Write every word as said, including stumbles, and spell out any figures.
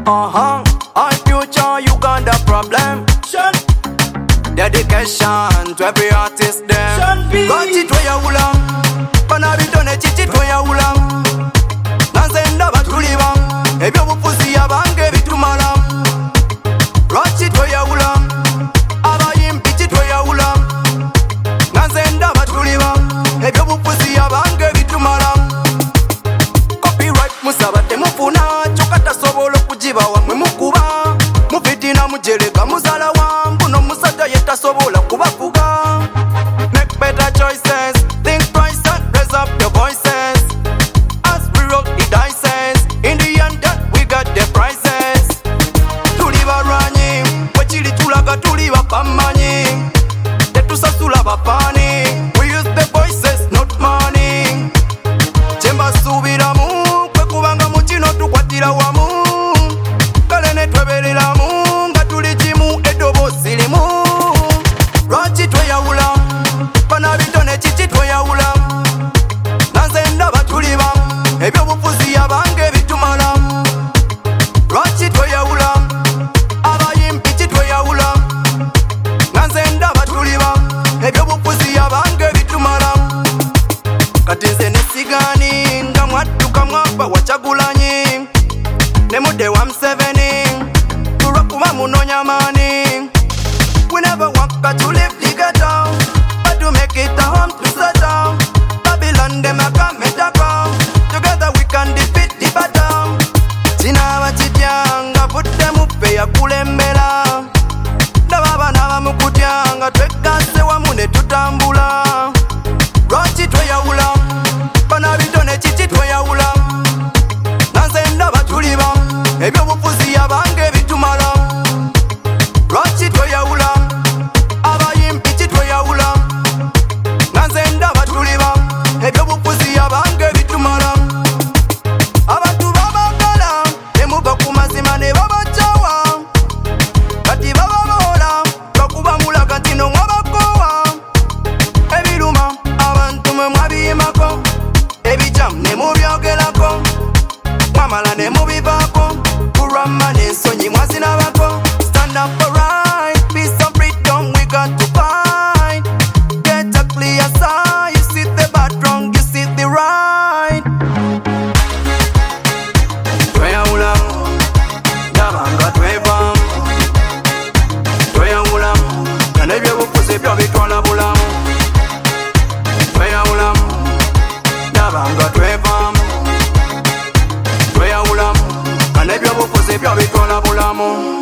Uh-huh. Our future Uganda problem. Dedication to every artist them. Gachi twoya ula, panabitone chichi twoya ula. Nanzenda batuliba, ebyo bufuzi abange bitumala. Gachi twoya ula, abayimbi twoya ula. Nanzenda batuliba, ebyo bufuzi abange bitumala. Copyright musabate mufuna, chokata sobolo kujiba wamwe mukuba. Mufitina mujeleka muzala wambu no musata yeta sobola kubafuga. Make better choices, think twice and raise up your voices. As we roll the dices, in the end we got the prizes. Tuliba ranyi, wechili tulaga tuliba pamanyi. Tetusasula bapani, we use the voices not money. Chemba subiramu, kwe kubanga muchino tukwatira wamu. Kalene twebeleramu, nga tuli jimu edobo silimu. Lwaki tweyawula, panabitone chichi tweyawula. Nanzenda batuliba, ebyobufuzi abange bitumala. Lwaki tweyawula, abayimbi tweyawula. Nanzenda batuliba, ebyobufuzi abange bitumala. Kati nze nesigani, nga mwadduka mwava wachagulanyi. Nemude wa Museveni, tulwakuba munonya mani. We never want to live the ghetto, but to make it a home to settle. Babylon them a come and a come. Together we can defeat the battle. China wachityanga put them up ya kulembela. Nababa naba mukutyanga twekase wamune tutambula. Lwaki tweyawula, panabitone chichi tweyawula. Nanzenda batuliba, ebyobufuzi abange bitumala. Lwaki tweyawula, abayimbi tweyawula. Nanzenda batuliba, ebyobufuzi abange bitumala. Abantu babagala, temuva ku mazima ne babacawa. Kati bababola, lwakuba mulaga nti no mwabakowa. Ebiruma, abantu mwe mwabiyimako. Ebijamu ne mubyogerako. Mwamala ne mubivaako. Kurama n'ensonyi mwazinabako. Stand up for right, peace and freedom we got to fight. Get a clear sight, you see the bad wrong, you see the right. Tweyawula, nabanga tweva. Tweyawula, nga n'ebyobufuzi byo bitwala bulamu. Tweyawula, nabanga tweva. Tweyawula, nga n'ebyobufuzi byo bitwala bulamu.